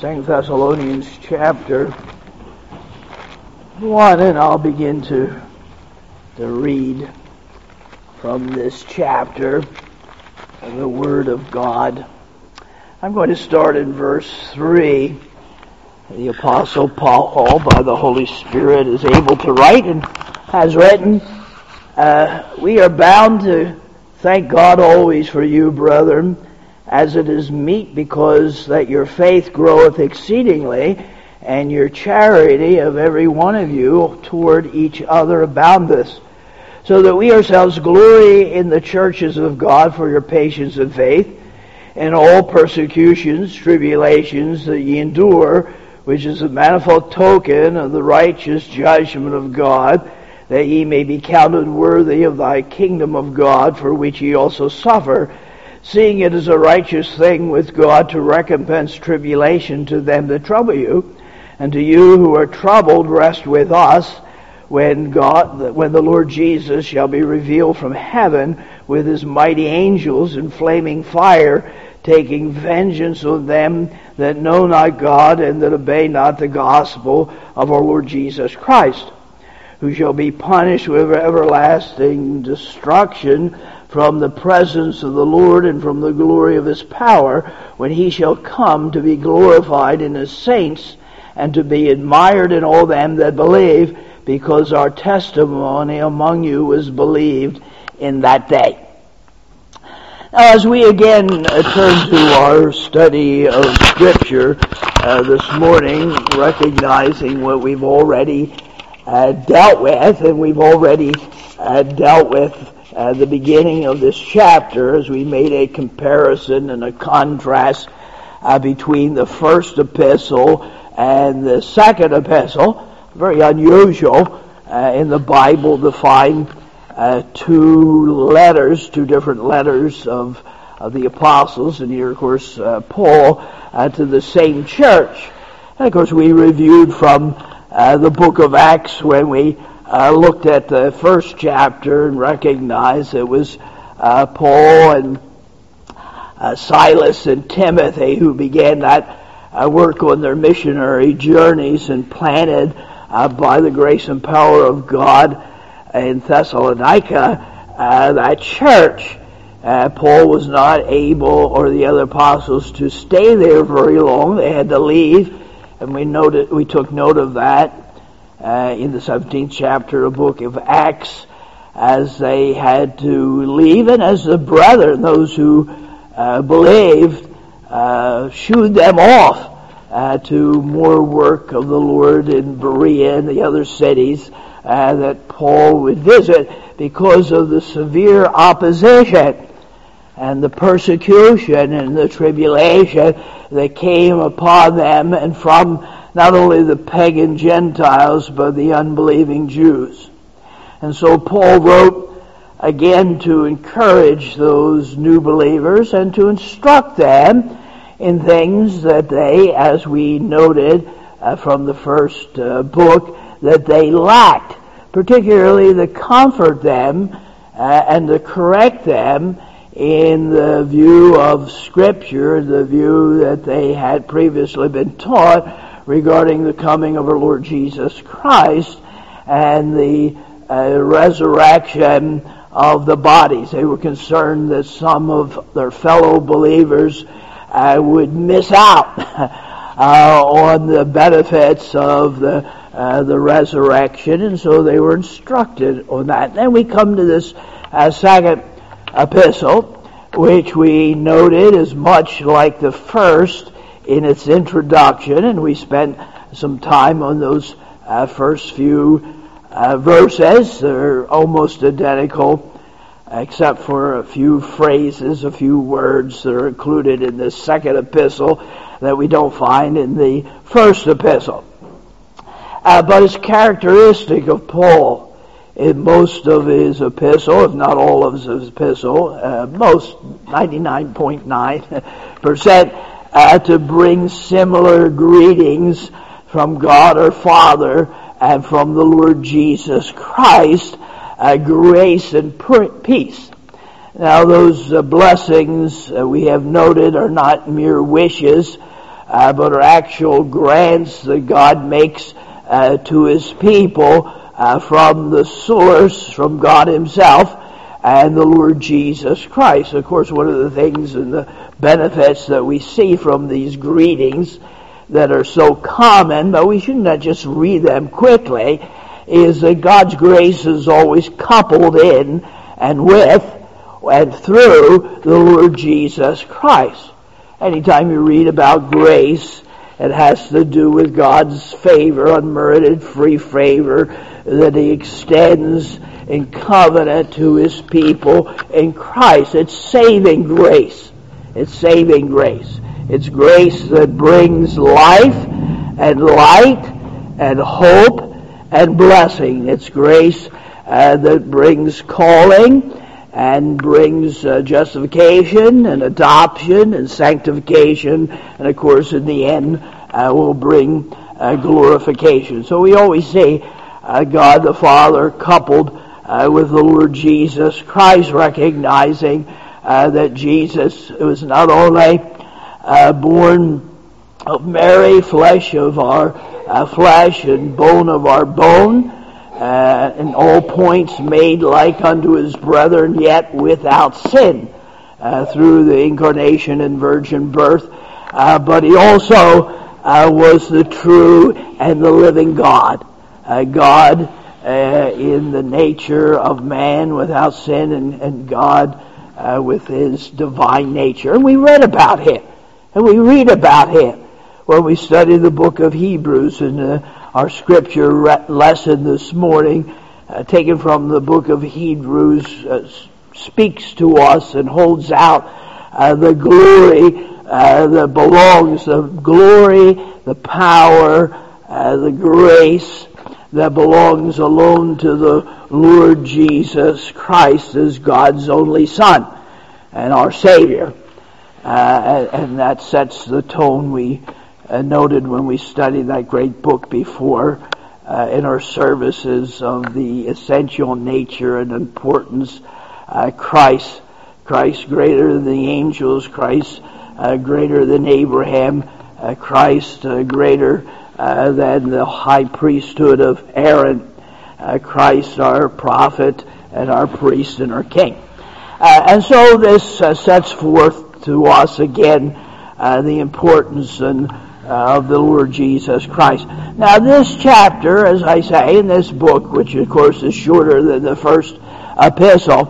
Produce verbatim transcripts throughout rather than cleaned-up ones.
Second Thessalonians chapter one, and I'll begin to, to read from this chapter of the Word of God. I'm going to start in verse three. The Apostle Paul, by the Holy Spirit, is able to write and has written, uh, we are bound to thank God always for you, brethren, as it is meet, because that your faith groweth exceedingly, and your charity of every one of you toward each other aboundeth, so that we ourselves glory in the churches of God for your patience and faith, in all persecutions, tribulations that ye endure, which is a manifold token of the righteous judgment of God, that ye may be counted worthy of thy kingdom of God, for which ye also suffer, seeing it is a righteous thing with God to recompense tribulation to them that trouble you, and to you who are troubled rest with us, when God, when the Lord Jesus shall be revealed from heaven with his mighty angels in flaming fire, taking vengeance on them that know not God and that obey not the gospel of our Lord Jesus Christ, who shall be punished with everlasting destruction from the presence of the Lord and from the glory of his power, when he shall come to be glorified in his saints and to be admired in all them that believe, because our testimony among you was believed in that day. Now, as we again uh, turn to our study of Scripture uh, this morning, recognizing what we've already uh, dealt with, and we've already uh, dealt with Uh, the beginning of this chapter, as we made a comparison and a contrast uh, between the first epistle and the second epistle. Very unusual uh, in the Bible to find uh, two letters, two different letters of, of the apostles, and here, of course, uh, Paul uh, to the same church. And, of course, we reviewed from uh, the book of Acts when we I uh, looked at the first chapter and recognized it was uh, Paul and uh, Silas and Timothy who began that uh, work on their missionary journeys and planted uh, by the grace and power of God in Thessalonica uh, that church. Uh, Paul was not able, or the other apostles, to stay there very long. They had to leave, and we noted, we took note of that. Uh, in the seventeenth chapter of the book of Acts, as they had to leave, and as the brethren, those who uh, believed, uh, shooed them off uh, to more work of the Lord in Berea and the other cities uh, that Paul would visit, because of the severe opposition and the persecution and the tribulation that came upon them, and from not only the pagan Gentiles, but the unbelieving Jews. And so Paul wrote again to encourage those new believers and to instruct them in things that they, as we noted uh, from the first uh, book, that they lacked, particularly to comfort them uh, and to correct them in the view of Scripture, the view that they had previously been taught regarding the coming of our Lord Jesus Christ and the uh, resurrection of the bodies. They were concerned that some of their fellow believers uh, would miss out uh, on the benefits of the uh, the resurrection, and so they were instructed on that. And then we come to this uh, second epistle, which we noted is much like the first in its introduction, and we spent some time on those uh, first few uh, verses. They're almost identical, except for a few phrases, a few words that are included in this second epistle that we don't find in the first epistle. Uh, but it's characteristic of Paul in most of his epistle, if not all of his epistle, uh, most, ninety-nine point nine percent, Uh, to bring similar greetings from God our Father and from the Lord Jesus Christ, uh, grace and peace. Now those uh, blessings uh, we have noted are not mere wishes, uh, but are actual grants that God makes uh, to His people uh, from the source, from God Himself, and the Lord Jesus Christ. Of course, one of the things and the benefits that we see from these greetings that are so common, but we should not just read them quickly, is that God's grace is always coupled in and with and through the Lord Jesus Christ. Anytime you read about grace, it has to do with God's favor, unmerited free favor that He extends in covenant to His people in Christ. It's saving grace. It's saving grace. It's grace that brings life and light and hope and blessing. It's grace uh, that brings calling and brings uh, justification and adoption and sanctification, and of course in the end uh, will bring uh, glorification. So we always say uh, God the Father coupled uh, with the Lord Jesus Christ, recognizing uh, that Jesus was not only uh, born of Mary, flesh of our uh, flesh and bone of our bone, Uh, in all points made like unto His brethren, yet without sin, uh, through the incarnation and virgin birth. Uh, but He also uh, was the true and the living God. Uh, God uh, in the nature of man without sin, and, and God uh, with His divine nature. And we read about Him. And we read about Him when we study the book of Hebrews, and uh, our scripture re- lesson this morning, uh, taken from the book of Hebrews, uh, speaks to us and holds out uh, the glory uh, that belongs, the glory, the power, uh, the grace that belongs alone to the Lord Jesus Christ as God's only Son and our Savior. Uh, and, and that sets the tone we Uh, noted when we studied that great book before uh, in our services of the essential nature and importance. Uh, Christ, Christ greater than the angels, Christ uh, greater than Abraham, uh, Christ uh, greater uh, than the high priesthood of Aaron, uh, Christ our prophet and our priest and our king. Uh, and so this uh, sets forth to us again uh, the importance and Uh, of the Lord Jesus Christ. Now this chapter, as I say, in this book, which of course is shorter than the first epistle,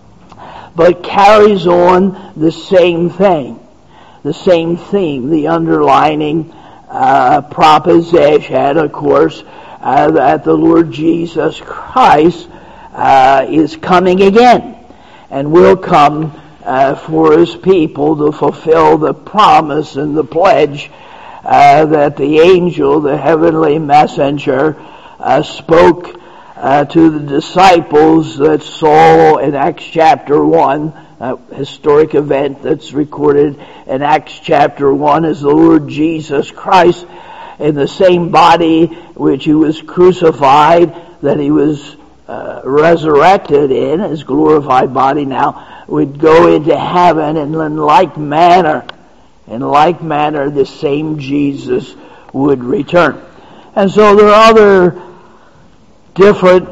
but carries on the same thing, the same theme, the underlining uh, proposition, of course, uh, that the Lord Jesus Christ uh, is coming again and will come uh, for His people to fulfill the promise and the pledge Uh, that the angel, the heavenly messenger, uh, spoke uh, to the disciples that saw in Acts chapter one, a historic event that's recorded in Acts chapter one, as the Lord Jesus Christ in the same body which He was crucified, that He was uh, resurrected in, His glorified body now, would go into heaven, and in like manner In like manner, the same Jesus would return. And so there are other different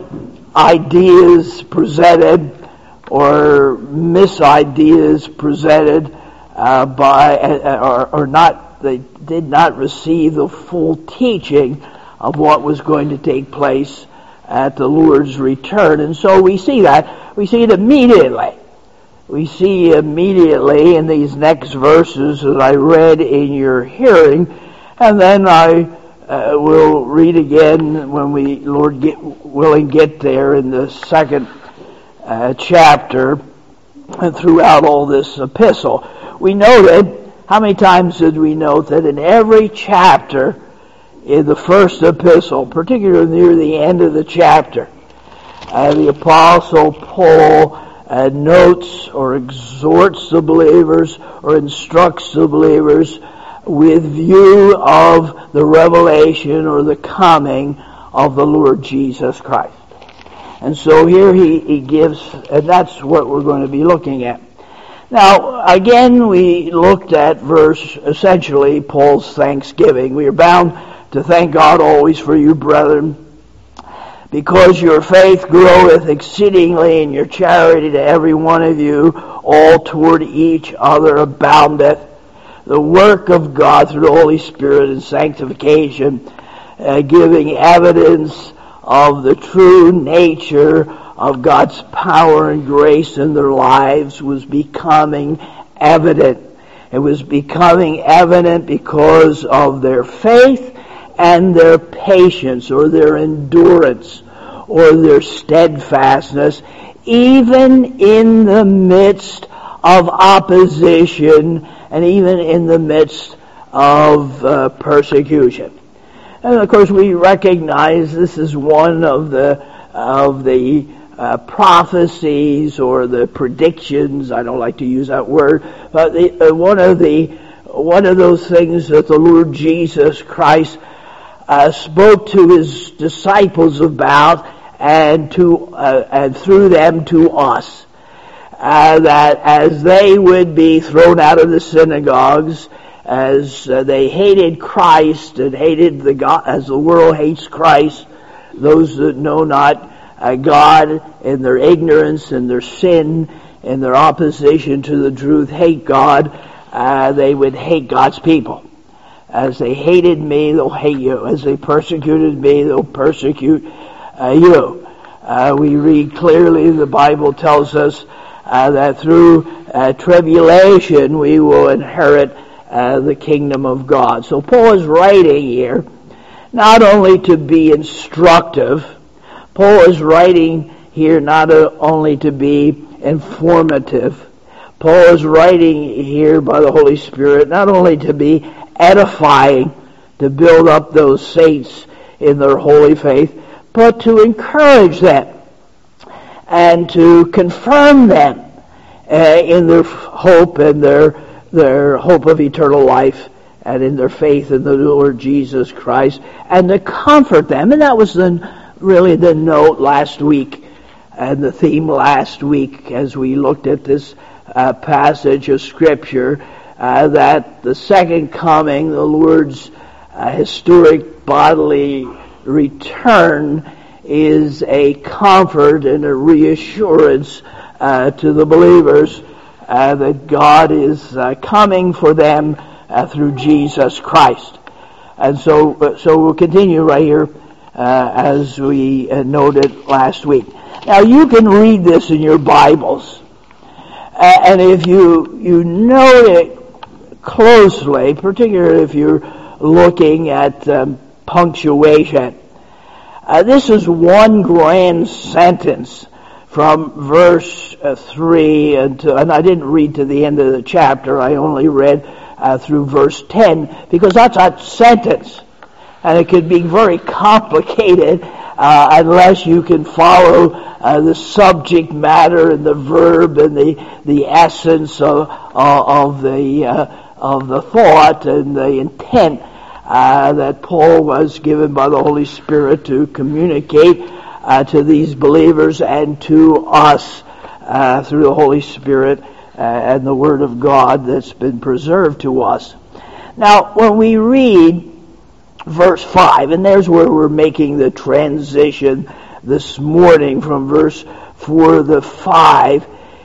ideas presented, or misideas presented uh, by, uh, or, or not, they did not receive the full teaching of what was going to take place at the Lord's return. And so we see that. We see it immediately. We see immediately in these next verses that I read in your hearing, and then I uh, will read again when we, Lord get, willing, get there in the second uh, chapter and throughout all this epistle. We noted, how many times did we note that in every chapter in the first epistle, particularly near the end of the chapter, uh, the Apostle Paul Uh, notes or exhorts the believers or instructs the believers with view of the revelation or the coming of the Lord Jesus Christ. And so here he, he gives, and that's what we're going to be looking at. Now, again, we looked at verse, essentially, Paul's thanksgiving. We are bound to thank God always for you, brethren, because your faith groweth exceedingly, and your charity to every one of you, all toward each other aboundeth. The work of God through the Holy Spirit in sanctification, uh, giving evidence of the true nature of God's power and grace in their lives, was becoming evident. It was becoming evident because of their faith and their patience, or their endurance, or their steadfastness, even in the midst of opposition, and even in the midst of uh, persecution. And of course, we recognize this is one of the of the uh, prophecies or the predictions. I don't like to use that word, but the, uh, one of the one of those things that the Lord Jesus Christ uh, spoke to his disciples about, and to uh, and through them to us, uh, that as they would be thrown out of the synagogues, as uh, they hated Christ and hated the God, as the world hates Christ, those that know not uh, God in their ignorance and their sin and their opposition to the truth hate God, uh, they would hate God's people. As they hated me, they'll hate you. As they persecuted me, they'll persecute uh, you. Uh, we read clearly, the Bible tells us uh, that through uh, tribulation we will inherit Uh, the kingdom of God. So Paul is writing here not only to be instructive, Paul is writing here not only to be informative. Paul is writing here by the Holy Spirit not only to be edifying, to build up those saints in their holy faith, but to encourage them and to confirm them uh, in their hope and their their hope of eternal life, and in their faith in the Lord Jesus Christ, and to comfort them. And that was the, really the note last week, and the theme last week as we looked at this uh, passage of Scripture, uh, that the second coming, the Lord's uh, historic bodily return, is a comfort and a reassurance uh, to the believers, Uh, that God is uh, coming for them uh, through Jesus Christ. And so uh, so we'll continue right here uh, as we uh, noted last week. Now you can read this in your Bibles, uh, and if you you note it closely, particularly if you're looking at um, punctuation, uh, this is one grand sentence from verse uh, three, and, to, and I didn't read to the end of the chapter. I only read uh, through verse ten, because that's a sentence, and it could be very complicated uh, unless you can follow uh, the subject matter and the verb and the the essence of uh, of the uh, of the thought and the intent uh, that Paul was given by the Holy Spirit to communicate Uh, to these believers and to us uh, through the Holy Spirit uh, and the Word of God that's been preserved to us. Now, when we read verse five, and there's where we're making the transition this morning from verse four to five,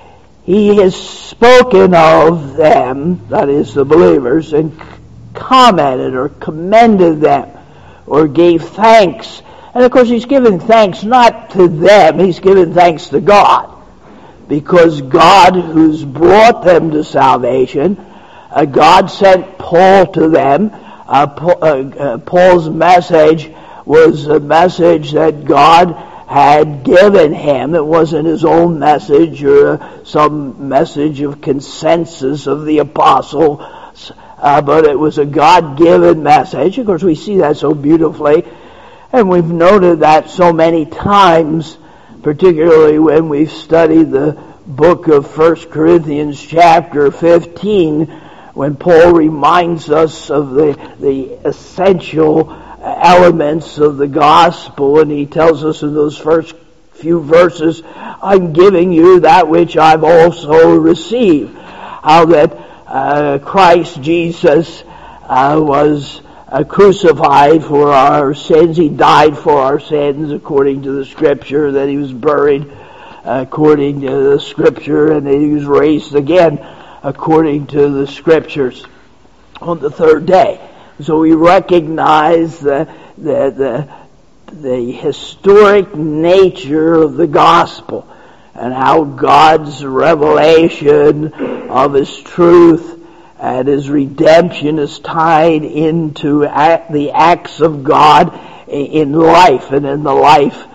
he has spoken of them, that is the believers, and commented or commended them or gave thanks. And of course he's given thanks not to them, he's given thanks to God. Because God, who's brought them to salvation, uh, God sent Paul to them. Uh, Paul, uh, uh, Paul's message was a message that God had given him. It wasn't his own message or uh, some message of consensus of the apostles, uh, but it was a God-given message. Of course we see that so beautifully. And we've noted that so many times, particularly when we've studied the book of First Corinthians chapter fifteen, when Paul reminds us of the, the essential elements of the gospel, and he tells us in those first few verses, I'm giving you that which I've also received. how that uh, Christ Jesus uh, was uh, crucified for our sins. He died for our sins according to the Scripture, that he was buried according to the Scripture, and that he was raised again according to the Scriptures on the third day. So we recognize the, the, the, the historic nature of the gospel and how God's revelation of His truth and His redemption is tied into the acts of God in life and in the life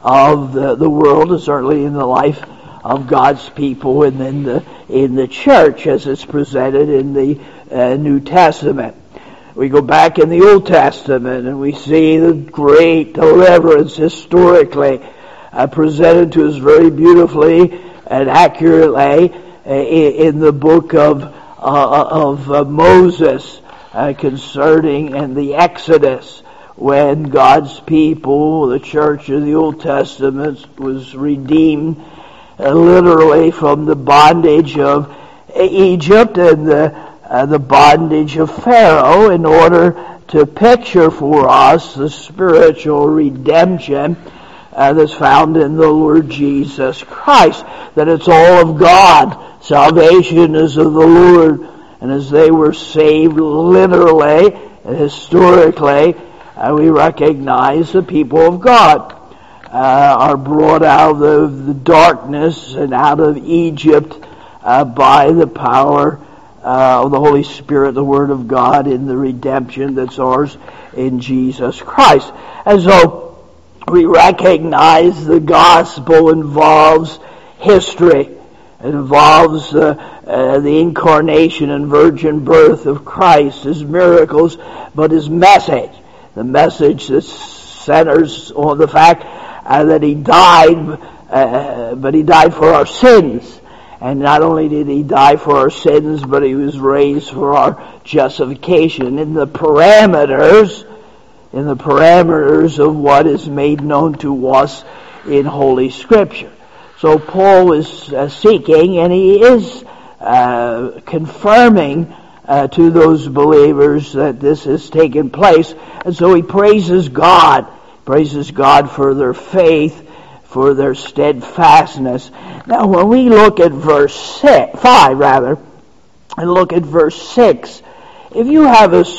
of the, the world, and certainly in the life of God's people and in the, in the church as it's presented in the uh, New Testament. We go back in the Old Testament and we see the great deliverance historically uh, presented to us very beautifully and accurately uh, in the book of uh, of uh, Moses uh, concerning and the Exodus, when God's people, the church of the Old Testament, was redeemed uh, literally from the bondage of Egypt and the Uh, the bondage of Pharaoh, in order to picture for us the spiritual redemption uh, that's found in the Lord Jesus Christ, that it's all of God. Salvation is of the Lord, and as they were saved literally and historically, uh, we recognize the people of God uh, are brought out of the darkness and out of Egypt uh, by the power Uh, of the Holy Spirit, the Word of God, in the redemption that's ours in Jesus Christ. And so we recognize the gospel involves history. It involves uh, uh, the incarnation and virgin birth of Christ, His miracles, but His message. The message that centers on the fact uh, that He died, uh, but He died for our sins. And not only did He die for our sins, but He was raised for our justification in the parameters, in the parameters of what is made known to us in Holy Scripture. So Paul is uh, seeking, and he is uh, confirming uh, to those believers that this has taken place. And so he praises God, praises God for their faith, for their steadfastness. Now, when we look at verse six, five, rather, and look at verse six, if you have a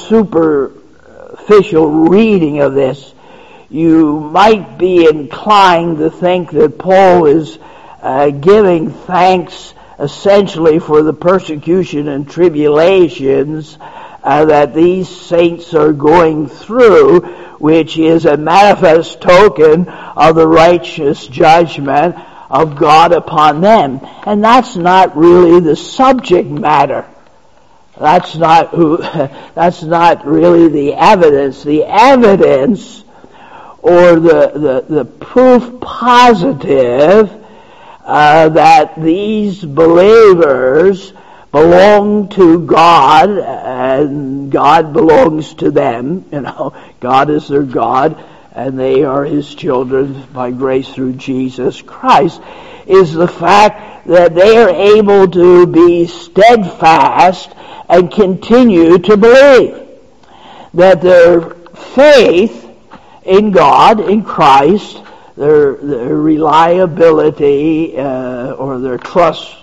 superficial reading of this, you might be inclined to think that Paul is uh, giving thanks essentially for the persecution and tribulations uh, that these saints are going through, which is a manifest token of the righteous judgment of God upon them. And that's not really the subject matter. That's not who, that's not really the evidence. The evidence, or the, the, the proof positive uh, that these believers belong to God, and God belongs to them. You know, God is their God, and they are His children by grace through Jesus Christ, is the fact that they are able to be steadfast and continue to believe. That their faith in God, in Christ, their, their reliability uh, or their trust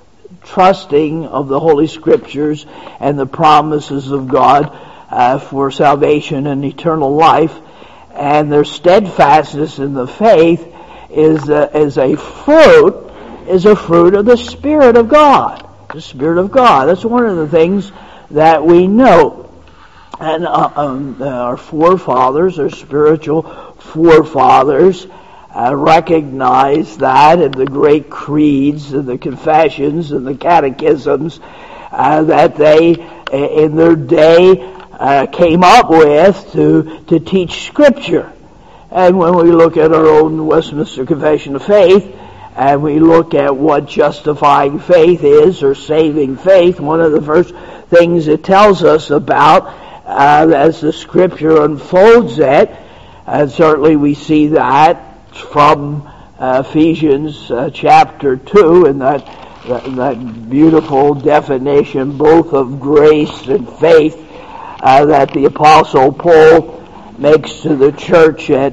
trusting of the Holy Scriptures and the promises of God uh, for salvation and eternal life, and their steadfastness in the faith is a, is a fruit, is a fruit of the Spirit of God. The Spirit of God. That's one of the things that we know. And uh, um, our forefathers, our spiritual forefathers, Uh, recognize that in the great creeds and the confessions and the catechisms uh, that they, in their day, uh, came up with to, to teach Scripture. And when we look at our own Westminster Confession of Faith, and we look at what justifying faith is, or saving faith, one of the first things it tells us about, uh, as the Scripture unfolds it, and certainly we see that from uh, Ephesians uh, chapter two, and that that, that beautiful definition both of grace and faith uh, that the Apostle Paul makes to the church at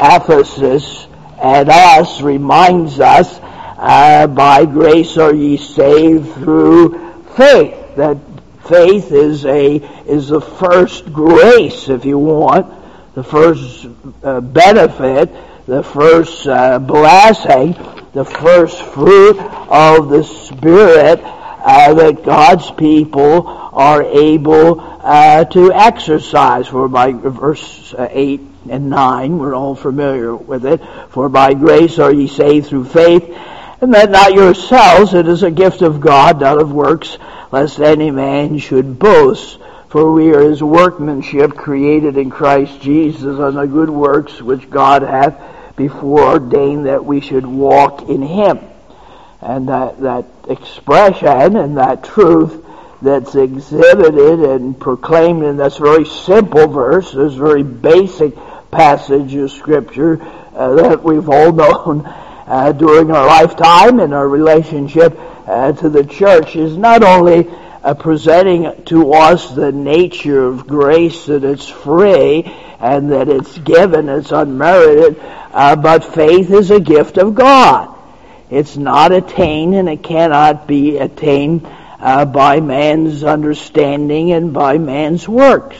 Ephesus and us, reminds us, uh, by grace are ye saved through faith. That faith is a is the first grace, if you want, the first uh, benefit, the first uh, blessing, the first fruit of the Spirit uh, that God's people are able uh, to exercise. For by verse uh, eight and nine, we're all familiar with it. For by grace are ye saved through faith, and that not yourselves, it is a gift of God, not of works, lest any man should boast. For we are his workmanship, created in Christ Jesus unto good works, which God hath before ordained that we should walk in him. And that, that expression and that truth that's exhibited and proclaimed in this very simple verse, this very basic passage of Scripture uh, that we've all known uh, during our lifetime and our relationship uh, to the church, is not only uh, presenting to us the nature of grace, that it's free and that it's given, it's unmerited, uh, but faith is a gift of God. It's not attained, and it cannot be attained uh, by man's understanding and by man's works,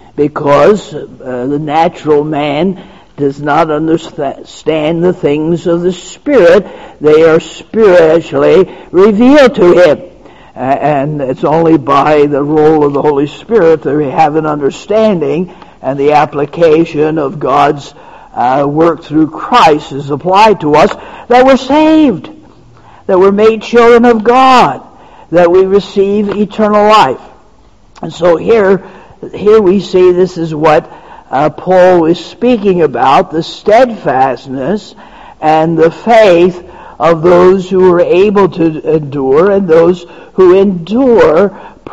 because uh, the natural man does not understand the things of the Spirit. They are spiritually revealed to him. Uh, and it's only by the role of the Holy Spirit that we have an understanding, and the application of God's uh, work through Christ is applied to us, that we're saved, that we're made children of God, that we receive eternal life. And so here, here we see this is what uh, Paul is speaking about, the steadfastness and the faith of those who are able to endure and those who endure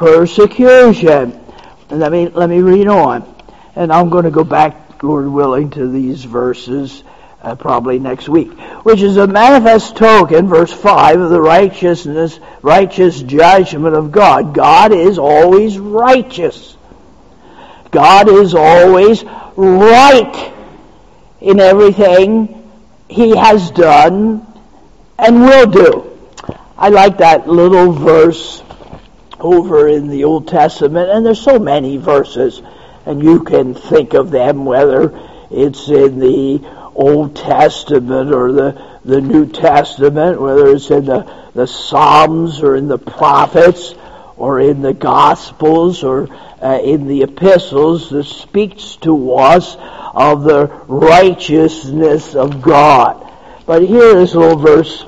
persecution. And let me, let me read on. And I'm going to go back, Lord willing, to these verses uh, probably next week. Which is a manifest token, verse five, of the righteousness, righteous judgment of God. God is always righteous. God is always right in everything He has done and will do. I like that little verse over in the Old Testament, and there's so many verses, and you can think of them, whether it's in the Old Testament or the, the New Testament, whether it's in the, the Psalms or in the prophets or in the Gospels or uh, in the epistles, that speaks to us of the righteousness of God. But here is a little verse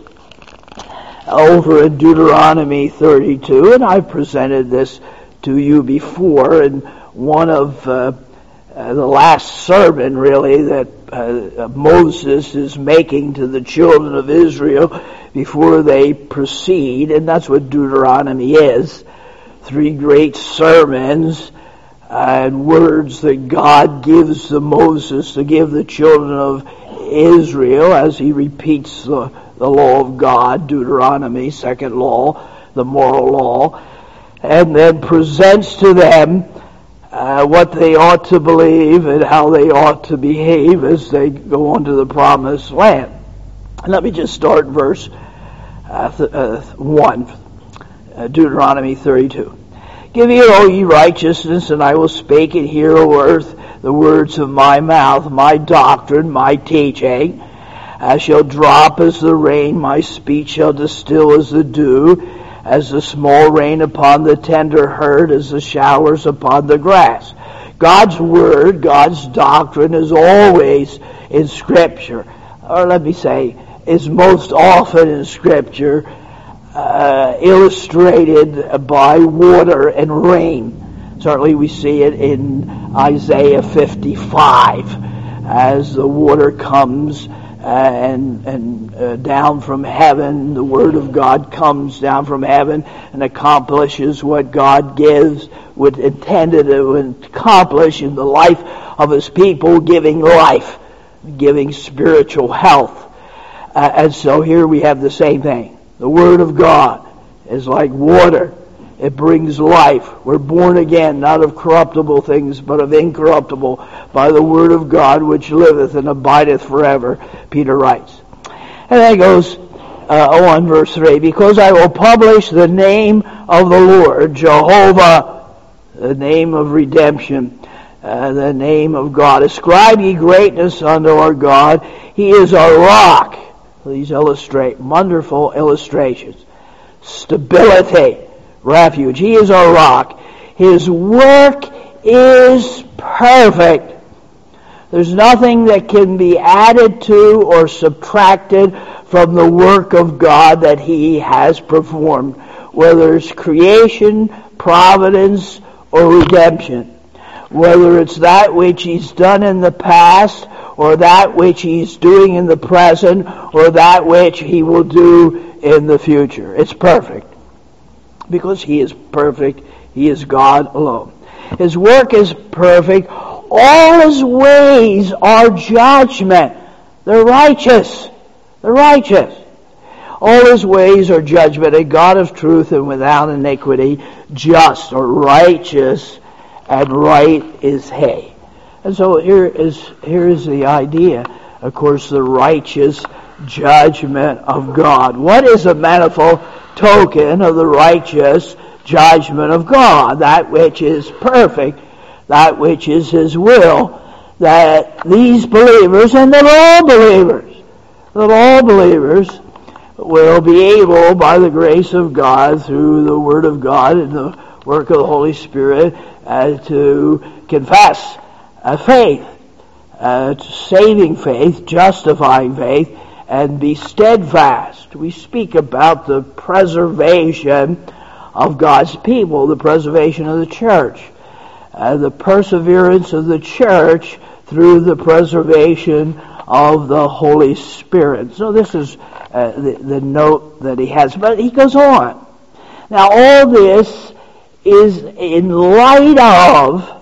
over in Deuteronomy thirty-two, and I presented this to you before in one of uh, uh, the last sermon, really, that uh, Moses is making to the children of Israel before they proceed, and that's what Deuteronomy is. Three great sermons and words that God gives to Moses to give the children of Israel as he repeats the, the law of God, Deuteronomy, second law, the moral law, and then presents to them uh, what they ought to believe and how they ought to behave as they go on to the promised land. And let me just start verse uh, th- uh, one, uh, Deuteronomy thirty-two. Give ear, O ye righteousness, and I will speak and hear, O earth, the words of my mouth, my doctrine, my teaching. I shall drop as the rain, my speech shall distill as the dew, as the small rain upon the tender herb, as the showers upon the grass. God's word, God's doctrine is always in Scripture. Or let me say, is most often in Scripture Uh, illustrated by water and rain. Certainly we see it in Isaiah fifty-five as the water comes uh, and, and uh, down from heaven. The Word of God comes down from heaven and accomplishes what God gives, what intended to accomplish in the life of His people, giving life, giving spiritual health. Uh, and so here we have the same thing. The Word of God is like water. It brings life. We're born again, not of corruptible things, but of incorruptible, by the word of God, which liveth and abideth forever, Peter writes. And then it goes uh, on, verse three, because I will publish the name of the Lord, Jehovah, the name of redemption, uh, the name of God. Ascribe ye greatness unto our God. He is our rock. These illustrate wonderful illustrations. Stability, refuge. He is our rock. His work is perfect. There's nothing that can be added to or subtracted from the work of God that He has performed, whether it's creation, providence, or redemption. Whether it's that which He's done in the past, or that which He's doing in the present, or that which He will do in the future. It's perfect. Because He is perfect. He is God alone. His work is perfect. All His ways are judgment. They're righteous. They're righteous. All His ways are judgment. A God of truth and without iniquity, just or righteous, and right is He. And so here is here is the idea. Of course, the righteous judgment of God. What is a manifold token of the righteous judgment of God? That which is perfect, that which is His will, that these believers, and that all believers, that all believers will be able, by the grace of God, through the Word of God and the work of the Holy Spirit, uh, to confess uh, faith, uh, saving faith, justifying faith, and be steadfast. We speak about the preservation of God's people, the preservation of the church, uh, the perseverance of the church through the preservation of the Holy Spirit. So this is uh, the, the note that he has. But he goes on. Now all this is in light of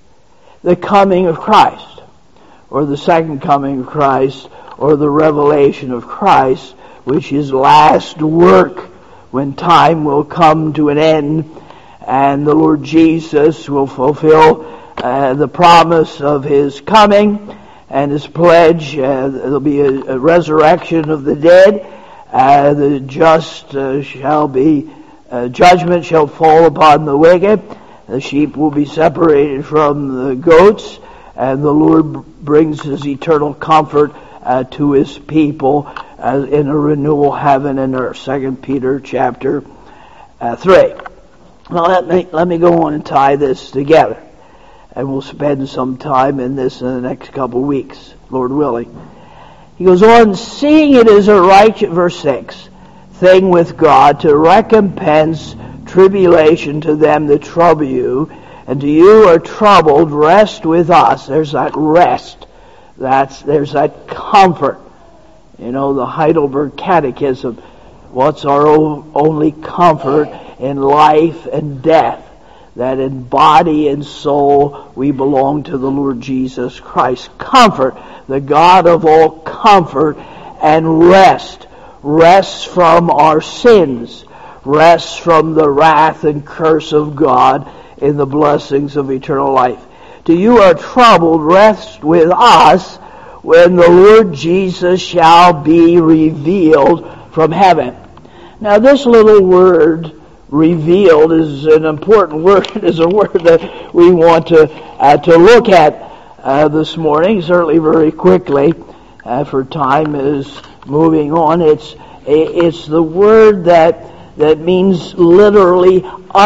the coming of Christ, or the second coming of Christ, or the revelation of Christ, which is last work, when time will come to an end and the Lord Jesus will fulfill uh, the promise of His coming and His pledge. Uh, there'll be a, a resurrection of the dead. Uh, the just uh, shall be, uh, judgment shall fall upon the wicked. The sheep will be separated from the goats, and the Lord brings His eternal comfort uh, to His people uh, in a renewal heaven and earth. Second Peter chapter uh, three. Now let me let me go on and tie this together, and we'll spend some time in this in the next couple of weeks, Lord willing. He goes on, seeing it is a righteous, verse six, thing with God to recompense tribulation to them that trouble you, and to you are troubled, rest with us. There's that rest. That's there's that comfort. You know, the Heidelberg Catechism, what's our only comfort in life and death? That in body and soul we belong to the Lord Jesus Christ. Comfort, the God of all comfort, and rest. Rest from our sins. Rest from the wrath and curse of God in the blessings of eternal life. To you are troubled, rest with us when the Lord Jesus shall be revealed from heaven. Now this little word, revealed, is an important word. It is a word that we want to uh, to look at uh, this morning, certainly very quickly, uh, for time is moving on. It's it's the word that that means literally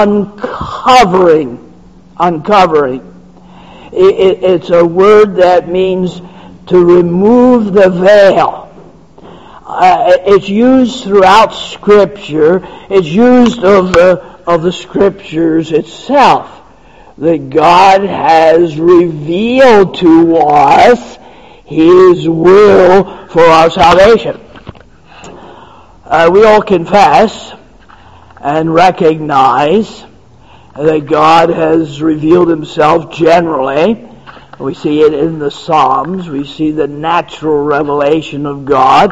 uncovering, uncovering. It, it, it's a word that means to remove the veil. Uh, it's used throughout Scripture. It's used of the, of the Scriptures itself. That God has revealed to us His will for our salvation. Uh, we all confess and recognize that God has revealed Himself generally. We see it in the Psalms. We see the natural revelation of God.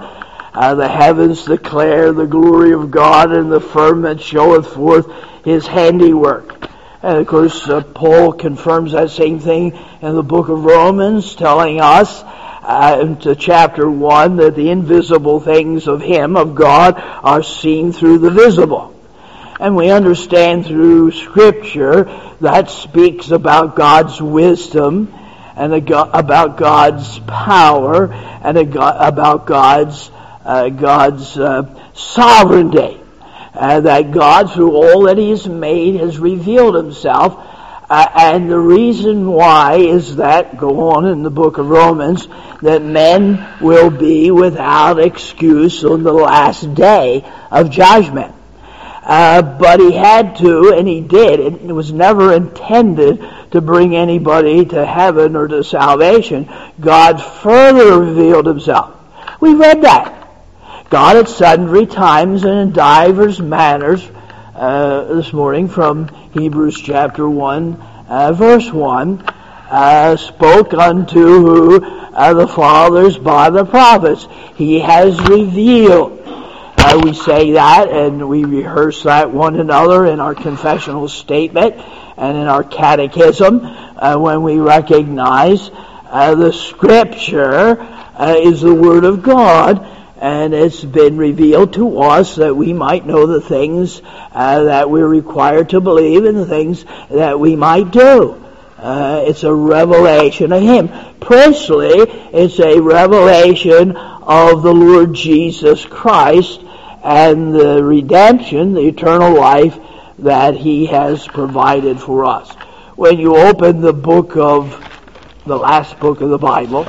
Uh, the heavens declare the glory of God, and the firmament showeth forth his handiwork. And of course, uh, Paul confirms that same thing in the book of Romans, telling us uh, into chapter one that the invisible things of him, of God, are seen through the visible. And we understand through Scripture that speaks about God's wisdom and about God's power and about God's uh, God's uh, sovereignty. Uh, that God, through all that He has made, has revealed Himself. Uh, and the reason why is that, go on in the book of Romans, that men will be without excuse on the last day of judgment. Uh, but He had to, and He did. It was never intended to bring anybody to heaven or to salvation. God further revealed Himself. We read that. God at sundry times and in divers manners, uh, this morning from Hebrews chapter one, uh, verse one, uh, spoke unto who, uh, the fathers by the prophets. He has revealed. Uh, we say that and we rehearse that one another in our confessional statement and in our catechism uh, when we recognize uh, the Scripture uh, is the Word of God. And it's been revealed to us that we might know the things uh, that we're required to believe and the things that we might do. Uh, it's a revelation of Him. Personally, it's a revelation of the Lord Jesus Christ and the redemption, the eternal life that He has provided for us. When you open the book of, the last book of the Bible,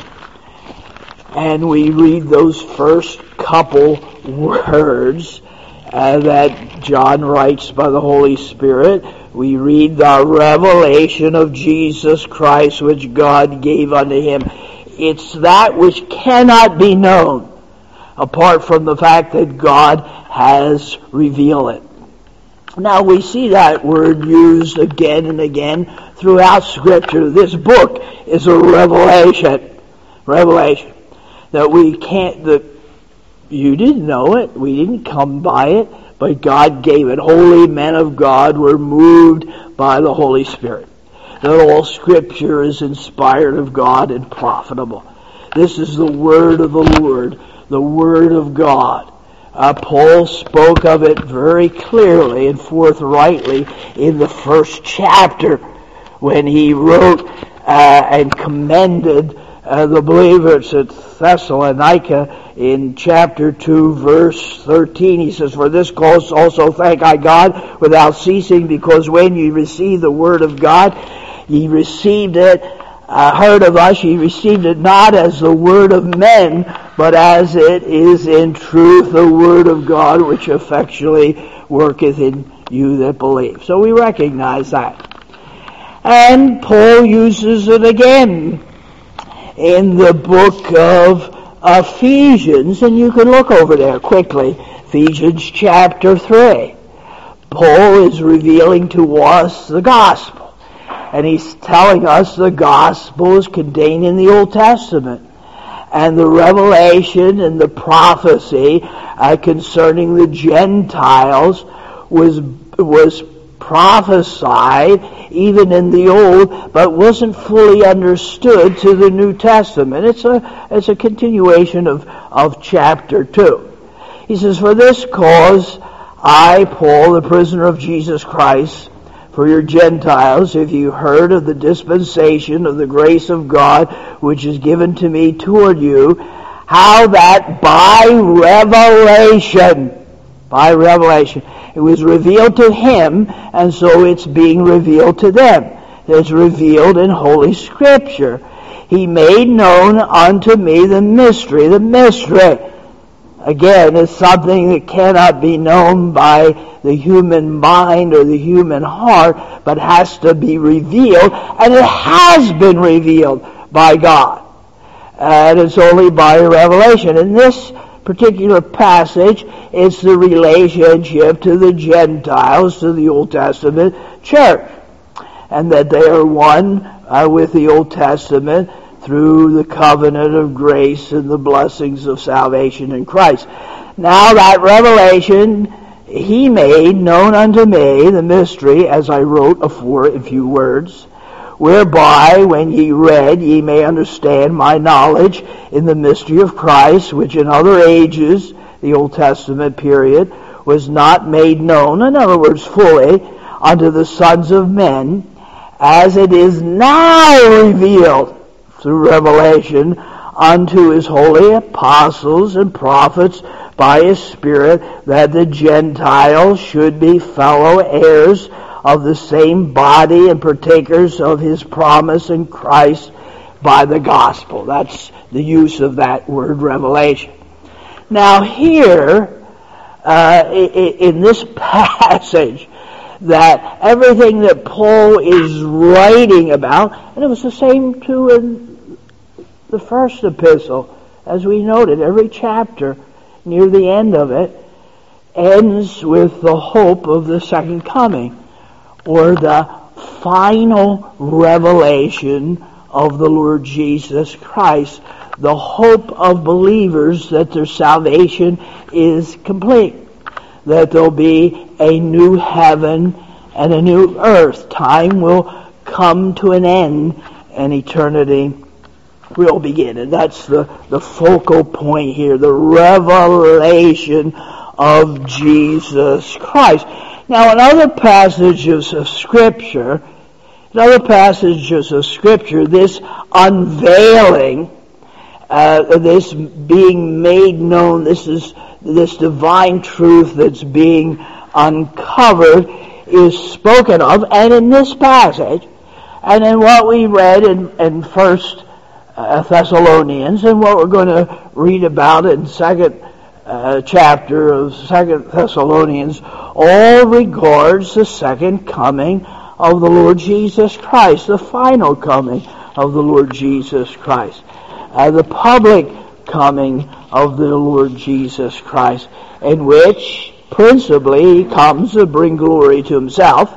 and we read those first couple words uh, that John writes by the Holy Spirit. We read the revelation of Jesus Christ which God gave unto Him. It's that which cannot be known apart from the fact that God has revealed it. Now we see that word used again and again throughout Scripture. This book is a revelation. Revelation. That we can't, that you didn't know it, we didn't come by it, but God gave it. Holy men of God were moved by the Holy Spirit. That all Scripture is inspired of God and profitable. This is the word of the Lord, the word of God. Uh, Paul spoke of it very clearly and forthrightly in the first chapter when he wrote uh, and commended uh, the believers at Thessalonica in chapter two, verse thirteen. He says, "For this cause also thank I God without ceasing, because when ye received the word of God, ye received it, uh, heard of us, ye received it not as the word of men, but as it is in truth the word of God, which effectually worketh in you that believe." So we recognize that. And Paul uses it again in the book of Ephesians, and you can look over there quickly. Ephesians chapter three. Paul is revealing to us the gospel, and he's telling us the gospel is contained in the Old Testament, and the revelation and the prophecy uh, concerning the Gentiles was was prophesied even in the Old, but wasn't fully understood to the New Testament. It's a it's a continuation of, of chapter two. He says, "For this cause I, Paul, the prisoner of Jesus Christ, for your Gentiles, if you heard of the dispensation of the grace of God which is given to me toward you, how that by revelation, by revelation, it was revealed to him, and so it's being revealed to them. It's revealed in Holy Scripture. He made known unto me the mystery. The mystery, again, is something that cannot be known by the human mind or the human heart, but has to be revealed, and it has been revealed by God. And it's only by revelation. In this particular passage, it's the relationship to the Gentiles, to the Old Testament church, and that they are one uh, with the Old Testament through the covenant of grace and the blessings of salvation in Christ. Now that revelation he made known unto me, the mystery, as I wrote afore in few words, whereby, when ye read, ye may understand my knowledge in the mystery of Christ, which in other ages, the Old Testament period, was not made known, in other words, fully, unto the sons of men, as it is now revealed through revelation unto his holy apostles and prophets by his Spirit, that the Gentiles should be fellow heirs of the same body and partakers of his promise in Christ by the gospel. That's the use of that word revelation. Now here, uh, in this passage, that everything that Paul is writing about, and it was the same too in the first epistle, as we noted, every chapter near the end of it ends with the hope of the second coming, or the final revelation of the Lord Jesus Christ, the hope of believers that their salvation is complete, that there'll be a new heaven and a new earth. Time will come to an end and eternity will begin. And that's the, the focal point here, the revelation of Jesus Christ. Now, in other passages of Scripture, in other passages of Scripture, this unveiling, uh, this being made known, this is this divine truth that's being uncovered, is spoken of, and in this passage, and in what we read in, in First uh, Thessalonians, and what we're going to read about in Second uh, chapter of Second Thessalonians, all regards the second coming of the Lord Jesus Christ, the final coming of the Lord Jesus Christ, uh, the public coming of the Lord Jesus Christ, in which principally he comes to bring glory to himself,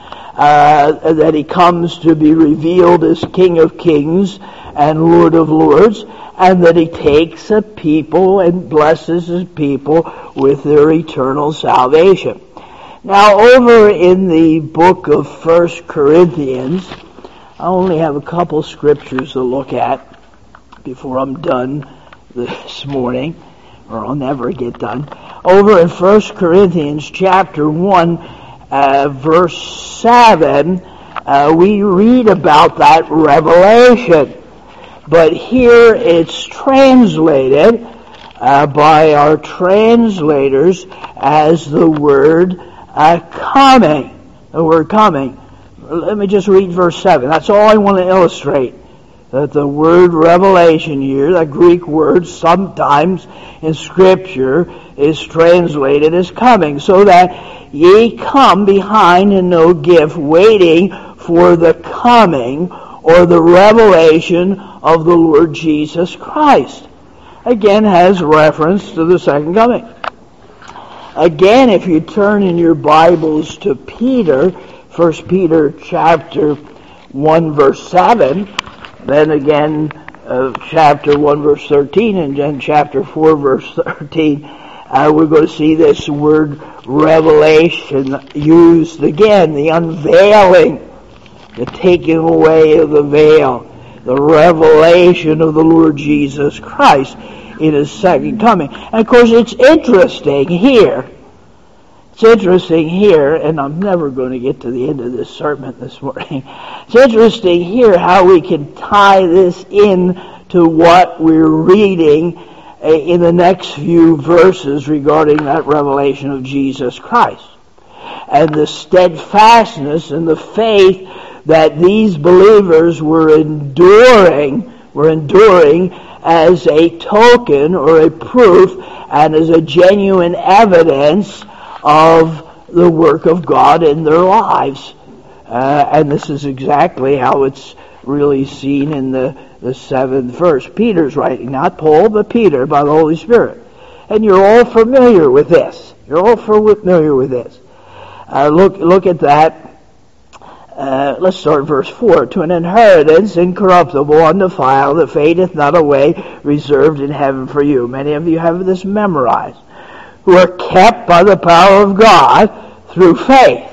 uh, that he comes to be revealed as King of Kings and Lord of Lords, and that he takes a people and blesses his people with their eternal salvation. Now, over in the book of First Corinthians, I only have a couple scriptures to look at before I'm done this morning, or I'll never get done. Over in First Corinthians chapter one, uh, verse seven, uh, we read about that revelation. But here it's translated uh, by our translators as the word uh, coming. The word coming. Let me just read verse seven. That's all I want to illustrate. That the word revelation here, that Greek word, sometimes in Scripture is translated as coming, so that ye come behind in no gift, waiting for the coming or the revelation of the Lord Jesus Christ. Again, has reference to the second coming. Again, if you turn in your Bibles to Peter, First Peter chapter one verse seven, then again, uh, chapter one, verse thirteen, and then chapter four, verse thirteen, uh, we're going to see this word revelation used again, the unveiling, the taking away of the veil, the revelation of the Lord Jesus Christ in his second coming. And of course, it's interesting here, It's interesting here, and I'm never going to get to the end of this sermon this morning. It's interesting here how we can tie this in to what we're reading in the next few verses regarding that revelation of Jesus Christ. And the steadfastness and the faith that these believers were enduring, were enduring as a token or a proof and as a genuine evidence of the work of God in their lives. Uh, and this is exactly how it's really seen in the, the seventh verse. Peter's writing, not Paul, but Peter by the Holy Spirit. And you're all familiar with this. You're all familiar with this. Uh, look, look at that. Uh, let's start verse four. To an inheritance incorruptible, undefiled, that fadeth not away, reserved in heaven for you. Many of you have this memorized. Who are kept by the power of God through faith.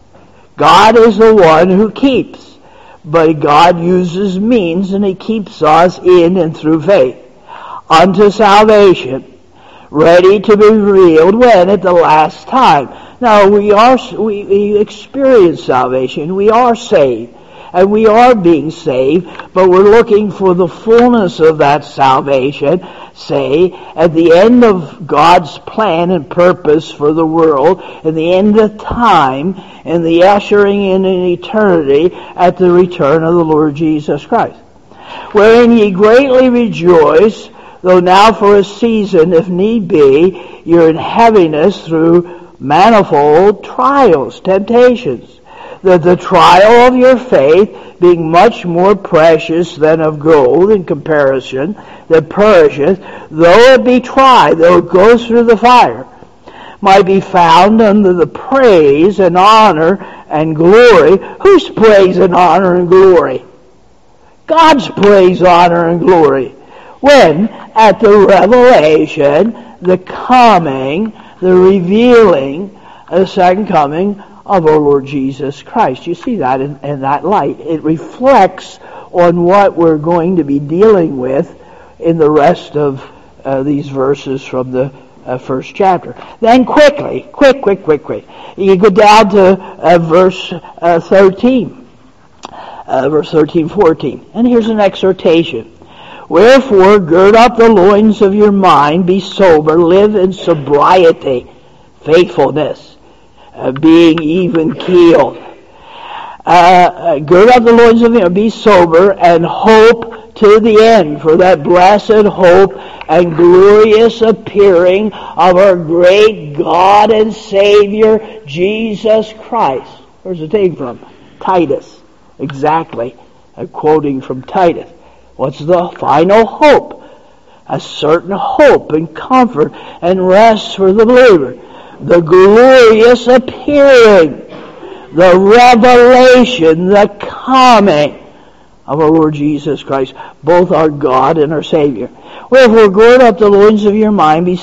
God is the one who keeps, but God uses means, and He keeps us in and through faith unto salvation, ready to be revealed when? At the last time. Now, we are we, we experience salvation. We are saved, and we are being saved, but we're looking for the fullness of that salvation, say, at the end of God's plan and purpose for the world, at the end of time, and the ushering in an eternity at the return of the Lord Jesus Christ. Wherein ye greatly rejoice, though now for a season, if need be, you're in heaviness through manifold trials, temptations, that the trial of your faith, being much more precious than of gold in comparison, that perisheth, though it be tried, though it goes through the fire, might be found under the praise and honor and glory. Whose praise and honor and glory? God's praise, honor, and glory. When? At the revelation, the coming, the revealing, the second coming of our Lord Jesus Christ. You see that in, in that light. It reflects on what we're going to be dealing with in the rest of uh, these verses from the uh, first chapter. Then quickly, quick, quick, quick, quick. You go down to uh, verse uh, thirteen. Uh, verse thirteen, fourteen. And here's an exhortation. Wherefore, gird up the loins of your mind, be sober, live in sobriety, faithfulness, uh, being even keeled. Uh, uh, gird up the loins of your mind, be sober, and hope to the end for that blessed hope and glorious appearing of our great God and Savior, Jesus Christ. Where's it taken from? Titus. Exactly. I'm quoting from Titus. What's the final hope? A certain hope and comfort and rest for the believer. The glorious appearing, the revelation, the coming of our Lord Jesus Christ, both our God and our Savior. Wherefore, gird up the loins of your mind, be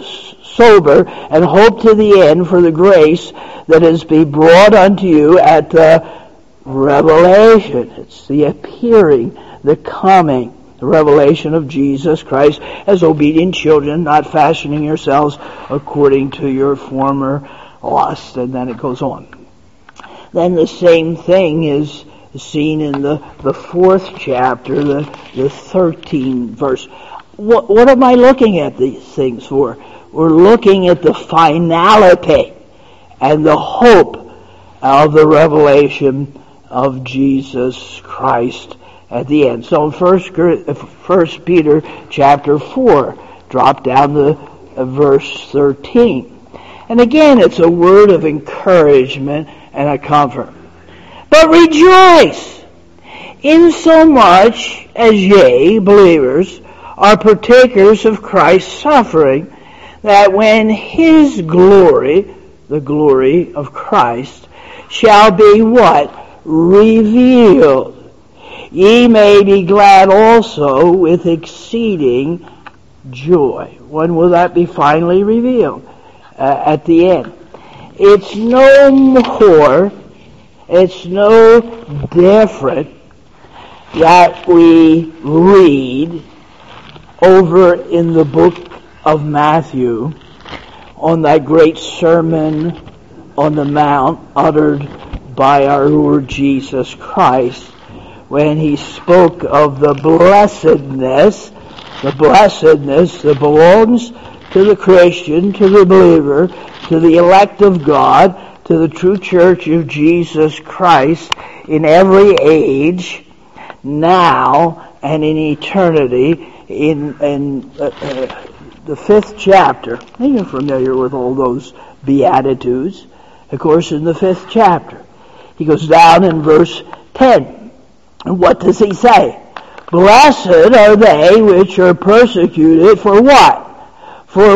sober, and hope to the end for the grace that is be brought unto you at the revelation. It's the appearing, the coming, the revelation of Jesus Christ as obedient children, not fashioning yourselves according to your former lust. And then it goes on. Then the same thing is seen in the, the fourth chapter, the, the thirteenth verse. What, what am I looking at these things for? We're looking at the finality and the hope of the revelation of Jesus Christ at the end. So in First Peter chapter four, drop down to verse thirteen. And again, it's a word of encouragement and a comfort. But rejoice, insomuch as ye, believers, are partakers of Christ's suffering, that when His glory, the glory of Christ, shall be what? Revealed. Ye may be glad also with exceeding joy. When will that be finally revealed? Uh, at the end. It's no more, it's no different that we read over in the book of Matthew on that great sermon on the Mount uttered by our Lord Jesus Christ when He spoke of the blessedness, the blessedness that belongs to the Christian, to the believer, to the elect of God, to the true church of Jesus Christ in every age, now and in eternity. In, in uh, uh, the fifth chapter, and you're familiar with all those Beatitudes, of course, in the fifth chapter. He goes down in verse ten. And what does he say? Blessed are they which are persecuted for what? For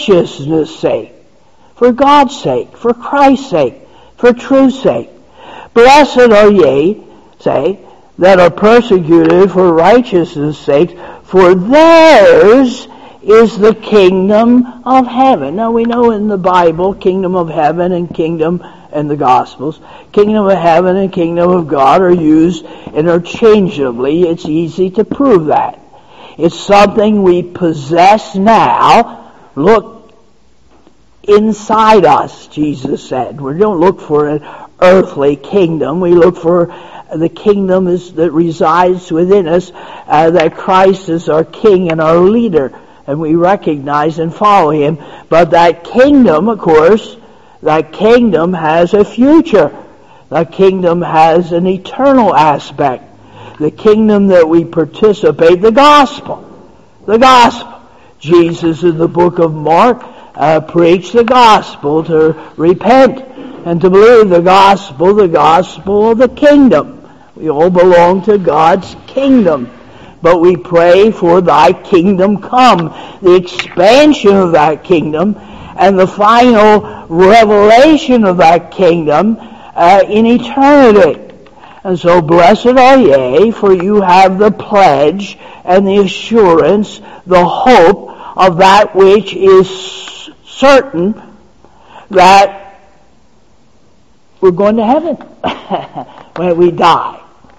righteousness' sake, for God's sake, for Christ's sake, for truth's sake. Blessed are ye, say, that are persecuted for righteousness' sake, for theirs is the kingdom of heaven. Now we know in the Bible, kingdom of heaven and kingdom in the Gospels, kingdom of heaven and kingdom of God are used interchangeably. It's easy to prove that. It's something we possess now. Look inside us, Jesus said. We don't look for an earthly kingdom. We look for the kingdom is, that resides within us, uh, that Christ is our King and our leader, and we recognize and follow Him. But that kingdom, of course, that kingdom has a future. That kingdom has an eternal aspect. The kingdom that we participate, the gospel. The gospel. Jesus in the book of Mark uh, preached the gospel to repent and to believe the gospel, the gospel of the kingdom. We all belong to God's kingdom. But we pray for thy kingdom come, the expansion of that kingdom, and the final revelation of that kingdom uh, in eternity. And so blessed are ye, for you have the pledge and the assurance, the hope of that which is certain, that we're going to heaven when we die.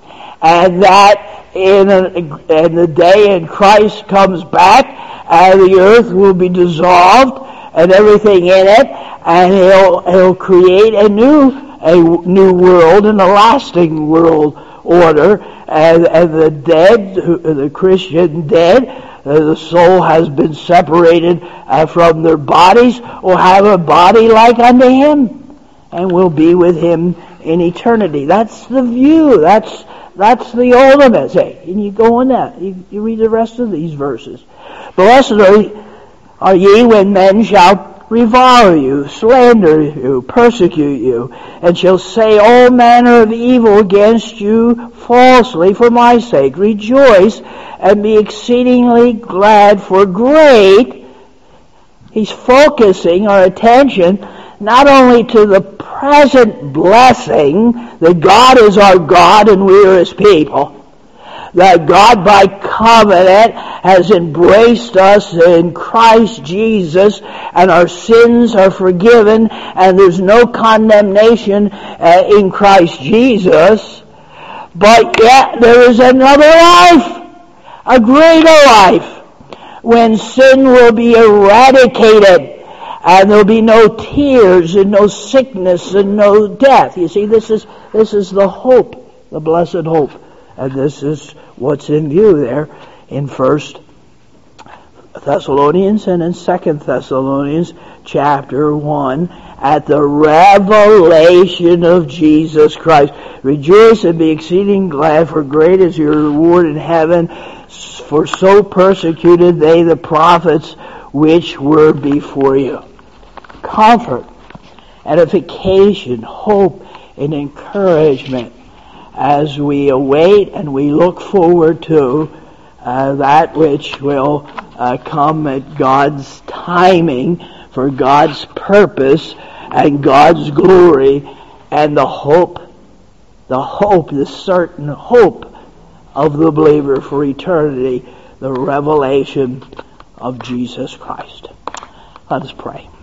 And that in, a, in the day in Christ comes back, and the earth will be dissolved, and everything in it, and He'll, he'll create a new, a new world, and a lasting world order, and, and the dead, the Christian dead, uh, the soul has been separated uh, from their bodies, will have a body like unto Him, and will be with Him in eternity. That's the view. That's That's the ultimate. Say, and you go on that. You, you read the rest of these verses. Blessed are, are ye when men shall revile you, slander you, persecute you, and shall say all manner of evil against you falsely for my sake. Rejoice and be exceedingly glad, for great, he's focusing our attention not only to the present blessing, that God is our God and we are His people, that God by covenant has embraced us in Christ Jesus, and our sins are forgiven, and there's no condemnation uh, in Christ Jesus. But yet there is another life, a greater life, when sin will be eradicated, and there'll be no tears and no sickness and no death. You see, this is this is the hope, the blessed hope. And this is what's in view there in First Thessalonians and in Second Thessalonians chapter one, at the revelation of Jesus Christ. Rejoice and be exceeding glad, for great is your reward in heaven, for so persecuted they the prophets which were before you. Comfort, edification, hope, and encouragement as we await and we look forward to uh, that which will uh, come at God's timing, for God's purpose and God's glory, and the hope, the hope, the certain hope of the believer for eternity, the revelation of Jesus Christ. Let us pray.